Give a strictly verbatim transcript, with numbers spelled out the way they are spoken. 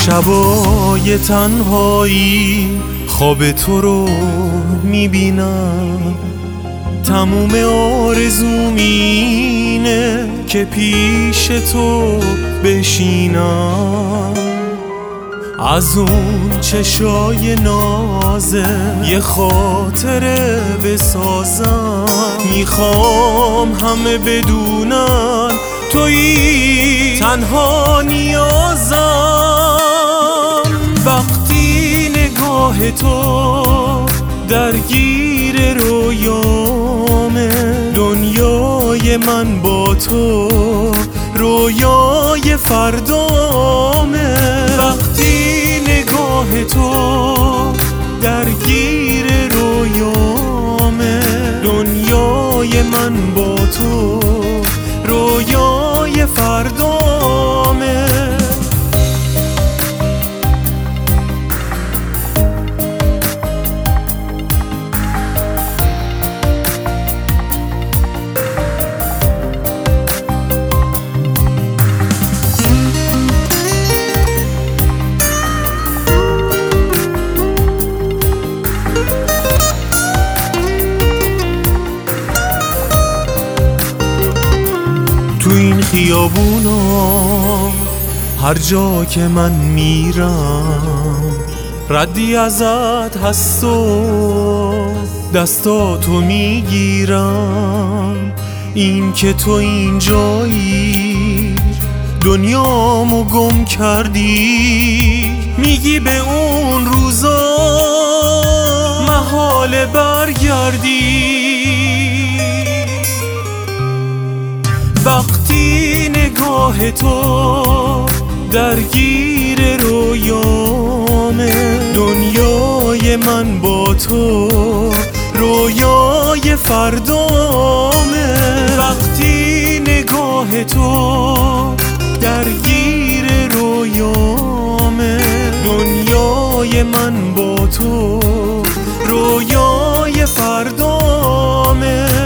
شبای تنهایی خواب تو رو میبینم، تموم آرزوم اینه که پیش تو بشینم. از اون چشای نازه یه خاطره بسازم، میخوام همه بدونن تویی تنها نیازم. وقتی نگاه تو درگیر رویامه، دنیای من با تو رویای فردامه. وقتی نگاه تو درگیر رویامه، دنیای من با تو رویای فردامه. تو این خیابونا هر جا که من میرم، ردی ازت هست و دستاتو میگیرم. این که تو اینجایی دنیامو گم کردی، میگی به اون روزا محال برگردی. وقتی نگاه تو درگیر رویامه، دنیای من با تو رویای فردامه. وقتی نگاه تو درگیر رویامه، دنیای من با تو رویای فردامه.